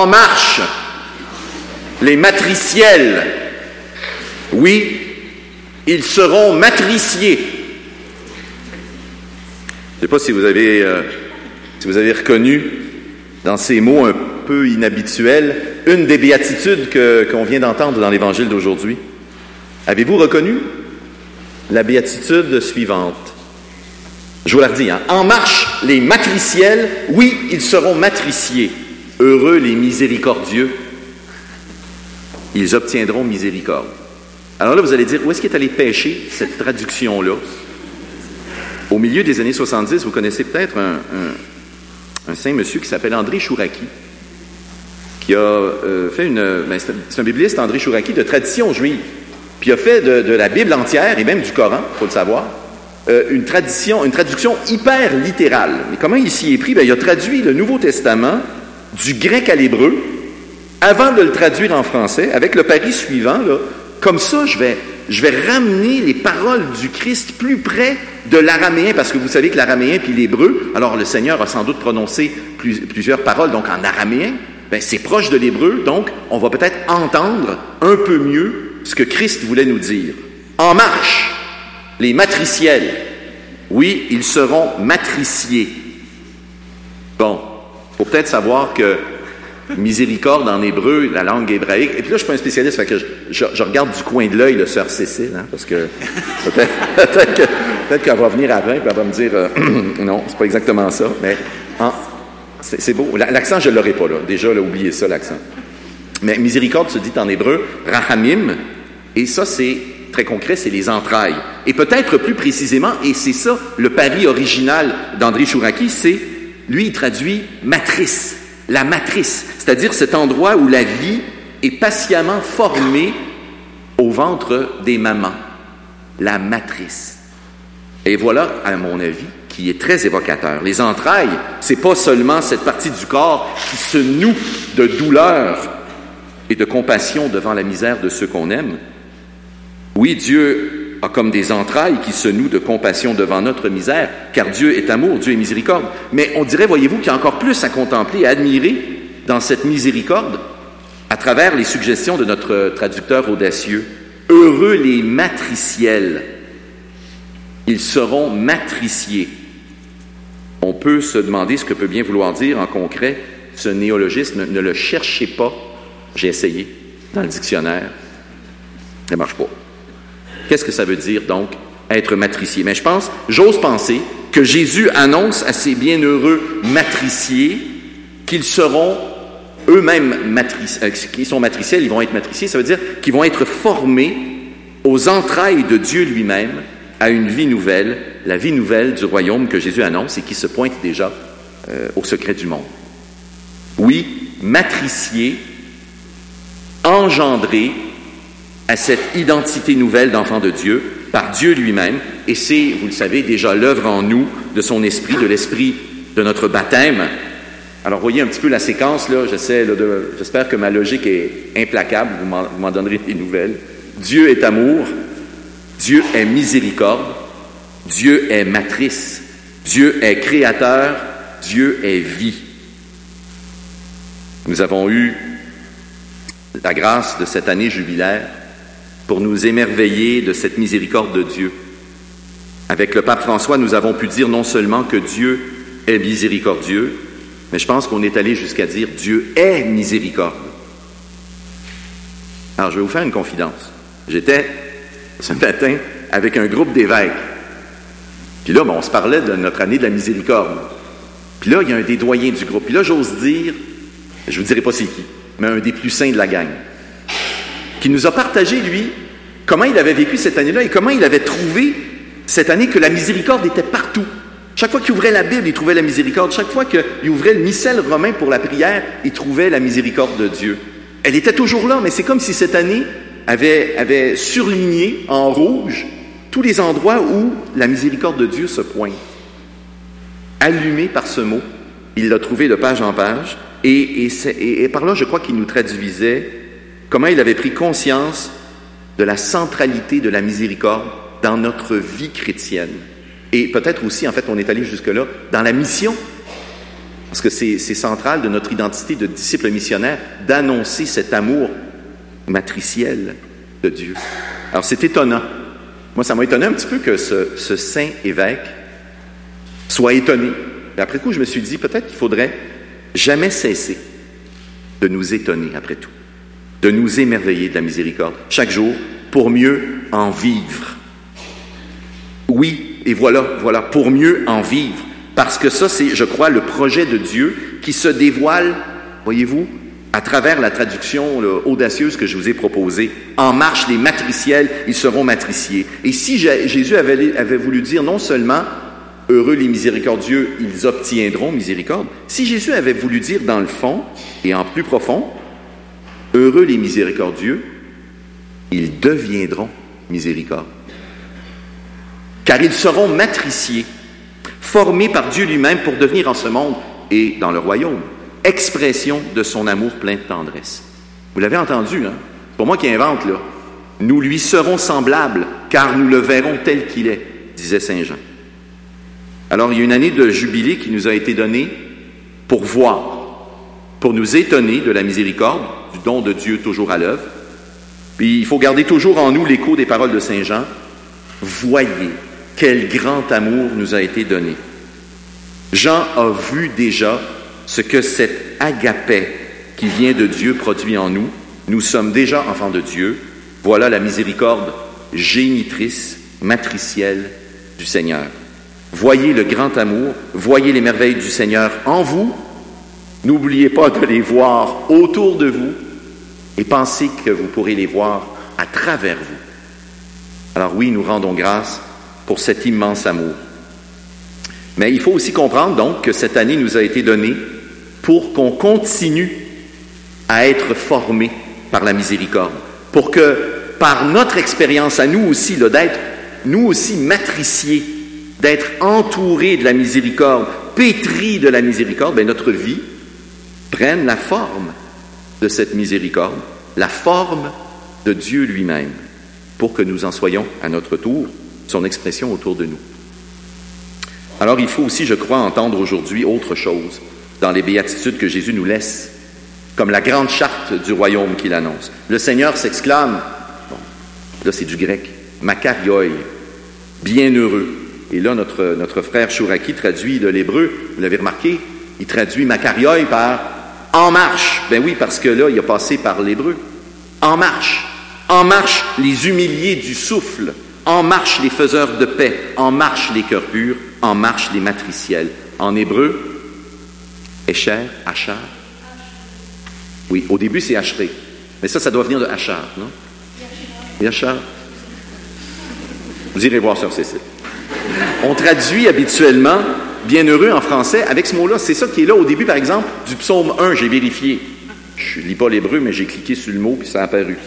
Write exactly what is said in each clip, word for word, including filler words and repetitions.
En marche, les matriciels. Oui, ils seront matriciés. Je ne sais pas si vous avez, euh, si vous avez reconnu dans ces mots un peu inhabituels une des béatitudes que, qu'on vient d'entendre dans l'Évangile d'aujourd'hui. Avez-vous reconnu la béatitude suivante? Je vous la redis, hein? En marche, les matriciels, oui, ils seront matriciés. Heureux les miséricordieux, ils obtiendront miséricorde. Alors là, vous allez dire, où est-ce qu'est allé pêcher cette traduction-là? Au milieu des années soixante-dix, vous connaissez peut-être un, un, un saint monsieur qui s'appelle André Chouraqui, qui a euh, fait une... Ben, c'est un bibliste, André Chouraqui, de tradition juive. Puis il a fait de, de la Bible entière, et même du Coran, il faut le savoir, euh, une, tradition, une traduction hyper littérale. Mais comment il s'y est pris? Ben, il a traduit le Nouveau Testament du grec à l'hébreu, avant de le traduire en français, avec le pari suivant, là, comme ça, je vais, je vais ramener les paroles du Christ plus près de l'araméen, parce que vous savez que l'araméen puis l'hébreu, alors le Seigneur a sans doute prononcé plus, plusieurs paroles, donc en araméen, ben, c'est proche de l'hébreu, donc on va peut-être entendre un peu mieux ce que Christ voulait nous dire. En marche, les matriciels, oui, ils seront matriciés. Bon, il faut peut-être savoir que miséricorde en hébreu, la langue hébraïque, et puis là, je ne suis pas un spécialiste, fait que je, je, je regarde du coin de l'œil le sœur Cécile, hein, parce que peut-être, peut-être, que, peut-être qu'elle va venir après, puis elle va me dire, euh, non, c'est pas exactement ça, mais en, c'est, c'est beau. L'accent, je ne l'aurai pas, là. Déjà, là, oubliez ça, l'accent. Mais miséricorde se dit en hébreu, rahamim, et ça, c'est très concret, c'est les entrailles. Et peut-être plus précisément, et c'est ça, le pari original d'André Chouraqui, c'est, lui, il traduit matrice, la matrice, c'est-à-dire cet endroit où la vie est patiemment formée au ventre des mamans, la matrice. Et voilà, à mon avis, qui est très évocateur. Les entrailles, c'est pas seulement cette partie du corps qui se noue de douleur et de compassion devant la misère de ceux qu'on aime. Oui, Dieu a comme des entrailles qui se nouent de compassion devant notre misère, car Dieu est amour, Dieu est miséricorde. Mais on dirait, voyez-vous, qu'il y a encore plus à contempler et à admirer dans cette miséricorde à travers les suggestions de notre traducteur audacieux. Heureux les matriciels, ils seront matriciés. On peut se demander ce que peut bien vouloir dire en concret ce néologisme. Ne, ne le cherchez pas. J'ai essayé dans le dictionnaire. Ça ne marche pas. Qu'est-ce que ça veut dire, donc, être matricié? Mais je pense, j'ose penser que Jésus annonce à ces bienheureux matriciés qu'ils seront eux-mêmes matriciés. Euh, qu'ils sont matriciels, ils vont être matriciés. Ça veut dire qu'ils vont être formés aux entrailles de Dieu lui-même à une vie nouvelle, la vie nouvelle du royaume que Jésus annonce et qui se pointe déjà euh, au secret du monde. Oui, matriciés, engendrés à cette identité nouvelle d'enfant de Dieu par Dieu lui-même, et c'est, vous le savez, déjà l'œuvre en nous de son esprit, de l'esprit de notre baptême. Alors, voyez un petit peu la séquence, là, j'essaie, là, de, j'espère que ma logique est implacable, vous m'en, vous m'en donnerez des nouvelles. Dieu est amour, Dieu est miséricorde, Dieu est matrice, Dieu est créateur, Dieu est vie. Nous avons eu la grâce de cette année jubilaire pour nous émerveiller de cette miséricorde de Dieu. Avec le pape François, nous avons pu dire non seulement que Dieu est miséricordieux, mais je pense qu'on est allé jusqu'à dire Dieu est miséricorde. Alors, je vais vous faire une confidence. J'étais ce matin avec un groupe d'évêques. Puis là, ben, on se parlait de notre année de la miséricorde. Puis là, il y a un des doyens du groupe. Puis là, j'ose dire, je ne vous dirai pas c'est qui, mais un des plus saints de la gang, qui nous a partagé, lui, comment il avait vécu cette année-là et comment il avait trouvé cette année que la miséricorde était partout. Chaque fois qu'il ouvrait la Bible, il trouvait la miséricorde. Chaque fois qu'il ouvrait le missel romain pour la prière, il trouvait la miséricorde de Dieu. Elle était toujours là, mais c'est comme si cette année avait, avait surligné en rouge tous les endroits où la miséricorde de Dieu se pointe. Allumé par ce mot, il l'a trouvé de page en page, et, et, et, et par là, je crois qu'il nous traduisait comment il avait pris conscience de la centralité de la miséricorde dans notre vie chrétienne. Et peut-être aussi, en fait, on est allé jusque-là, dans la mission. Parce que c'est, c'est central de notre identité de disciple missionnaire d'annoncer cet amour matriciel de Dieu. Alors c'est étonnant. Moi, ça m'a étonné un petit peu que ce, ce saint évêque soit étonné. Et après coup, je me suis dit, peut-être qu'il faudrait jamais cesser de nous étonner, après tout, de nous émerveiller de la miséricorde, chaque jour, pour mieux en vivre. Oui, et voilà, voilà, pour mieux en vivre. Parce que ça, c'est, je crois, le projet de Dieu qui se dévoile, voyez-vous, à travers la traduction là, audacieuse que je vous ai proposée. En marche les matriciels, ils seront matriciés. Et si Jésus avait, avait voulu dire non seulement « heureux les miséricordieux, ils obtiendront miséricorde », si Jésus avait voulu dire dans le fond et en plus profond « heureux les miséricordieux, ils deviendront miséricorde ». Car ils seront matriciés, formés par Dieu lui-même pour devenir en ce monde et dans le royaume expression de son amour plein de tendresse. Vous l'avez entendu, hein? C'est pas moi qui invente, là. Nous lui serons semblables, car nous le verrons tel qu'il est, disait saint Jean. Alors, il y a une année de jubilé qui nous a été donnée pour voir, pour nous étonner de la miséricorde, du don de Dieu toujours à l'œuvre. Puis, il faut garder toujours en nous l'écho des paroles de saint Jean. Voyez quel grand amour nous a été donné. Jean a vu déjà ce que cet agapé qui vient de Dieu produit en nous. Nous sommes déjà enfants de Dieu. Voilà la miséricorde génitrice, matricielle du Seigneur. Voyez le grand amour, voyez les merveilles du Seigneur en vous. N'oubliez pas de les voir autour de vous et pensez que vous pourrez les voir à travers vous. Alors oui, nous rendons grâce pour cet immense amour. Mais il faut aussi comprendre donc que cette année nous a été donnée pour qu'on continue à être formés par la miséricorde, pour que par notre expérience à nous aussi, là, d'être nous aussi matriciés, d'être entourés de la miséricorde, pétris de la miséricorde, bien, notre vie prenne la forme de cette miséricorde, la forme de Dieu lui-même, pour que nous en soyons à notre tour son expression autour de nous. Alors il faut aussi, je crois, entendre aujourd'hui autre chose dans les béatitudes que Jésus nous laisse, comme la grande charte du royaume qu'il annonce. Le Seigneur s'exclame, bon, là c'est du grec, makarioi, bienheureux. Et là, notre, notre frère Chouraki traduit de l'hébreu, vous l'avez remarqué, il traduit makarioi par « en marche ». Ben oui, parce que là, il a passé par l'hébreu. « En marche ». En marche les humiliés du souffle, en marche les faiseurs de paix, en marche les cœurs purs, en marche les matriciels. En hébreu, Esher, Achar. Oui, au début c'est Ashré, mais ça, ça doit venir de Achar, non? Yachar. Vous irez voir sur Cécile. On traduit habituellement bienheureux en français avec ce mot-là. C'est ça qui est là au début, par exemple, du psaume un, j'ai vérifié. Je ne lis pas l'hébreu, mais j'ai cliqué sur le mot, puis ça a apparu.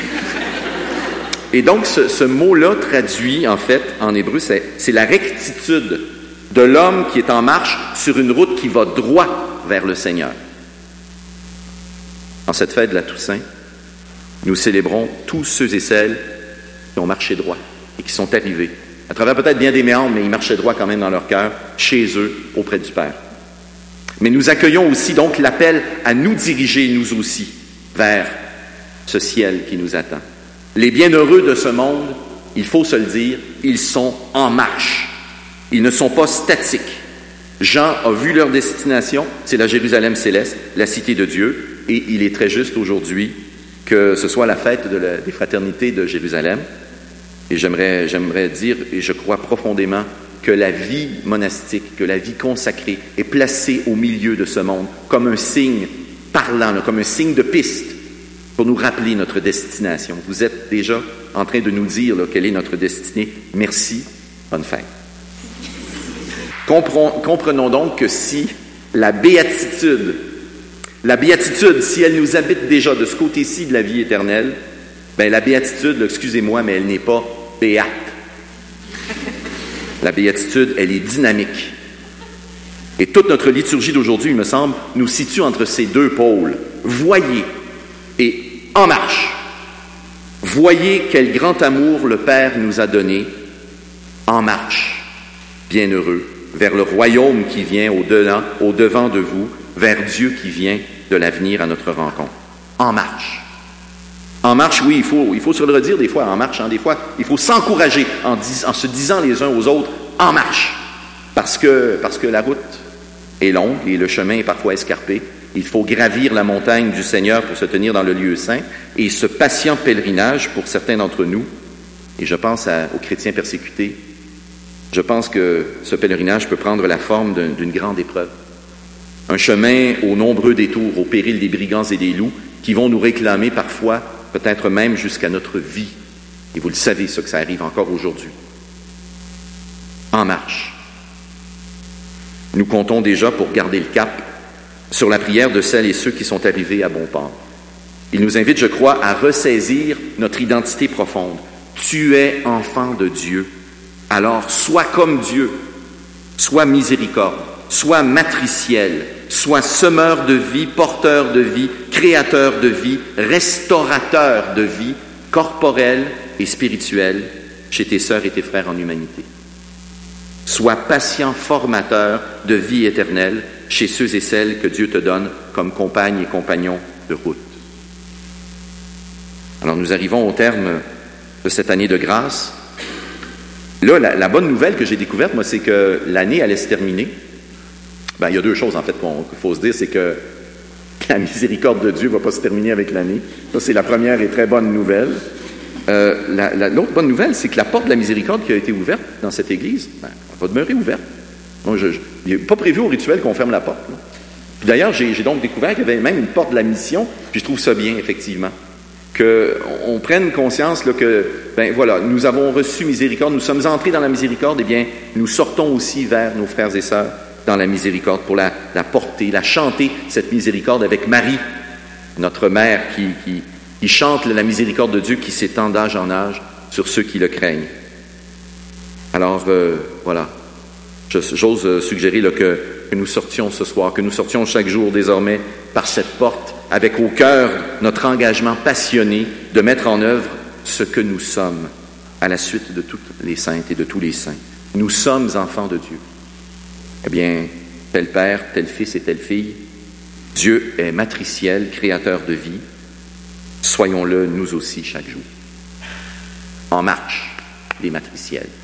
Et donc, ce, ce mot-là traduit, en fait, en hébreu, c'est, c'est la rectitude de l'homme qui est en marche sur une route qui va droit vers le Seigneur. En cette fête de la Toussaint, nous célébrons tous ceux et celles qui ont marché droit et qui sont arrivés, à travers peut-être bien des méandres, mais ils marchaient droit quand même dans leur cœur, chez eux, auprès du Père. Mais nous accueillons aussi donc l'appel à nous diriger, nous aussi, vers ce ciel qui nous attend. Les bienheureux de ce monde, il faut se le dire, ils sont en marche. Ils ne sont pas statiques. Jean a vu leur destination, c'est la Jérusalem céleste, la cité de Dieu, et il est très juste aujourd'hui que ce soit la fête de la, des fraternités de Jérusalem. Et j'aimerais, j'aimerais dire, et je crois profondément, que la vie monastique, que la vie consacrée est placée au milieu de ce monde comme un signe parlant, là, comme un signe de piste pour nous rappeler notre destination. Vous êtes déjà en train de nous dire là, quelle est notre destinée. Merci, bonne fête. Comprenons donc que si la béatitude, la béatitude, si elle nous habite déjà de ce côté-ci de la vie éternelle, bien la béatitude, là, excusez-moi, mais elle n'est pas béate. La béatitude, elle est dynamique. Et toute notre liturgie d'aujourd'hui, il me semble, nous situe entre ces deux pôles. Voyez et en marche. Voyez quel grand amour le Père nous a donné. En marche, bienheureux, vers le royaume qui vient au-devant, au-devant de vous, vers Dieu qui vient de l'avenir à notre rencontre. En marche. En marche, oui, il faut, il faut se le redire des fois, en marche, hein, des fois, il faut s'encourager en, dis, en se disant les uns aux autres, en marche. Parce que, parce que la route est longue et le chemin est parfois escarpé. Il faut gravir la montagne du Seigneur pour se tenir dans le lieu saint. Et ce patient pèlerinage, pour certains d'entre nous, et je pense à, aux chrétiens persécutés, je pense que ce pèlerinage peut prendre la forme d'un, d'une grande épreuve. Un chemin aux nombreux détours, au péril des brigands et des loups, qui vont nous réclamer parfois, peut-être même jusqu'à notre vie. Et vous le savez, ça, que ça arrive encore aujourd'hui. En marche. Nous comptons déjà pour garder le cap sur la prière de celles et ceux qui sont arrivés à bon port. Il nous invite, je crois, à ressaisir notre identité profonde. Tu es enfant de Dieu. Alors, sois comme Dieu, sois miséricorde, sois matriciel, sois semeur de vie, porteur de vie, créateur de vie, restaurateur de vie, corporelle et spirituelle, chez tes sœurs et tes frères en humanité. Sois patient formateur de vie éternelle chez ceux et celles que Dieu te donne comme compagnes et compagnons de route. Alors nous arrivons au terme de cette année de grâce. Là, la, la bonne nouvelle que j'ai découverte, moi, c'est que l'année allait se terminer. Ben, il y a deux choses, en fait, qu'il faut se dire, c'est que la miséricorde de Dieu ne va pas se terminer avec l'année. Ça, c'est la première et très bonne nouvelle. Euh, la, la, l'autre bonne nouvelle, c'est que la porte de la miséricorde qui a été ouverte dans cette église, ben, elle va demeurer ouverte. Moi, je, je, il n'est pas prévu au rituel qu'on ferme la porte. Là. Puis d'ailleurs, j'ai, j'ai donc découvert qu'il y avait même une porte de la mission, puis je trouve ça bien, effectivement. Qu'on prenne conscience là, que, ben voilà, nous avons reçu miséricorde, nous sommes entrés dans la miséricorde, eh bien, nous sortons aussi vers nos frères et sœurs dans la miséricorde pour la, la porter, la chanter, cette miséricorde avec Marie, notre mère, qui, qui, qui chante la miséricorde de Dieu qui s'étend d'âge en âge sur ceux qui le craignent. Alors, euh, voilà, j'ose suggérer là, que, que nous sortions ce soir, que nous sortions chaque jour désormais par cette porte, avec au cœur notre engagement passionné de mettre en œuvre ce que nous sommes à la suite de toutes les saintes et de tous les saints. Nous sommes enfants de Dieu. Eh bien, tel père, tel fils et telle fille, Dieu est matriciel, créateur de vie. Soyons-le nous aussi chaque jour. En marche, les matriciels.